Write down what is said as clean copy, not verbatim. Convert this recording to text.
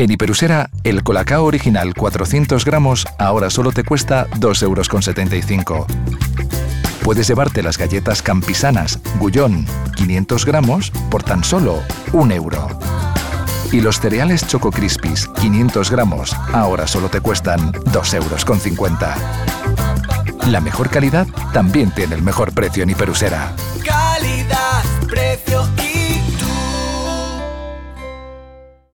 En Hiperusera, el Colacao original 400 gramos ahora solo te cuesta 2,75 €. Puedes llevarte las galletas campisanas Gullón 500 gramos por tan solo 1 €. Y los cereales Choco Crispies 500 gramos ahora solo te cuestan 2,50 €. La mejor calidad también tiene el mejor precio en Hiperusera. Calidad, precio y